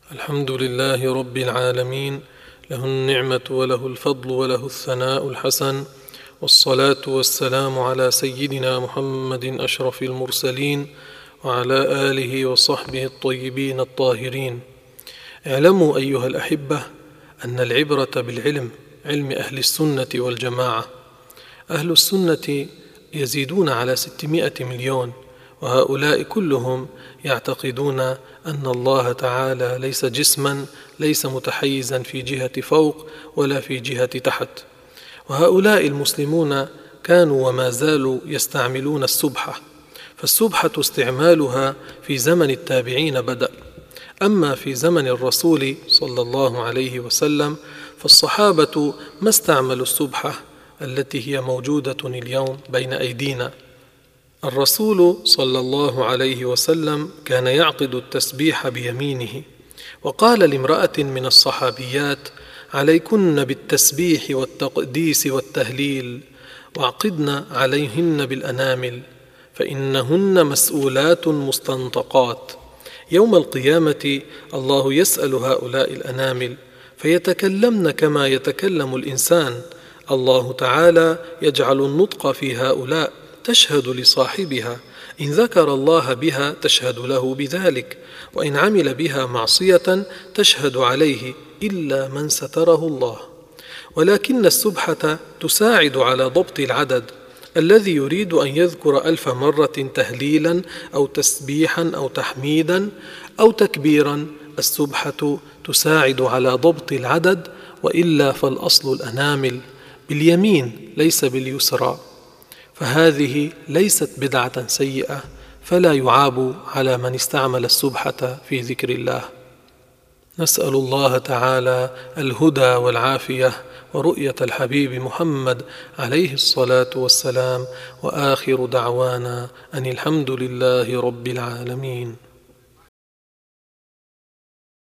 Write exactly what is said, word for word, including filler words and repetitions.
الحمد لله رب العالمين، له النعمة وله الفضل وله الثناء الحسن، والصلاة والسلام على سيدنا محمد أشرف المرسلين وعلى آله وصحبه الطيبين الطاهرين. اعلموا أيها الأحبة أن العبرة بالعلم، علم أهل السنة والجماعة. أهل السنة يزيدون على ستمائة مليون، وهؤلاء كلهم يعتقدون أن الله تعالى ليس جسما، ليس متحيزا في جهة فوق ولا في جهة تحت. وهؤلاء المسلمون كانوا وما زالوا يستعملون السبحة، فالسبحة استعمالها في زمن التابعين بدأ، أما في زمن الرسول صلى الله عليه وسلم فالصحابة ما استعملوا السبحة التي هي موجودة اليوم بين أيدينا. الرسول صلى الله عليه وسلم كان يعقد التسبيح بيمينه، وقال لامرأة من الصحابيات: عليكن بالتسبيح والتقديس والتهليل، وعقدن عليهن بالأنامل، فإنهن مسؤولات مستنطقات. يوم القيامة الله يسأل هؤلاء الأنامل فيتكلمن كما يتكلم الإنسان. الله تعالى يجعل النطق في هؤلاء تشهد لصاحبها، إن ذكر الله بها تشهد له بذلك، وإن عمل بها معصية تشهد عليه إلا من ستره الله. ولكن السبحة تساعد على ضبط العدد. الذي يريد أن يذكر ألف مرة تهليلا أو تسبيحا أو تحميدا أو تكبيرا، السبحة تساعد على ضبط العدد، وإلا فالأصل الأنامل باليمين ليس باليسرى. فهذه ليست بدعة سيئة، فلا يعاب على من استعمل السبحة في ذكر الله. نسأل الله تعالى الهدى والعافية ورؤية الحبيب محمد عليه الصلاة والسلام، وآخر دعوانا أن الحمد لله رب العالمين.